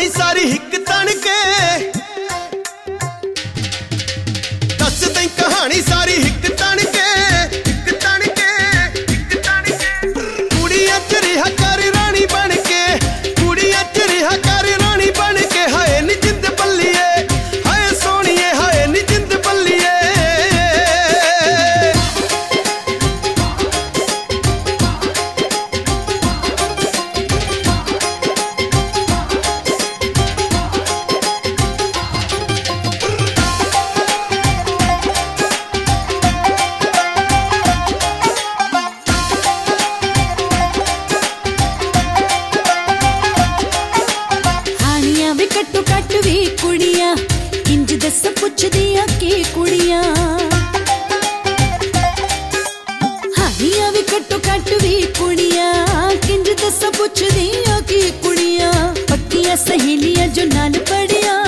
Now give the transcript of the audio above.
कहानी सारी हिक तन के दस दई कहानी सारी हिक तन के कुड़ियां च रिहा कर रानी बन के कुड़ियां च रिहा कर रानी बन के हाय नी जिंद बल्लिए हाय सोनिए हाय नी जिंद बल्लिए कट्टो कट वी कुड़ियां इंज दस पुछदियां की कुड़ियां हानियां भी कट्टो कट वी कुड़ियां इंज दस पुछदियां की कुड़ियां पक्कियां सहेलियां जो नाल पढ़ियां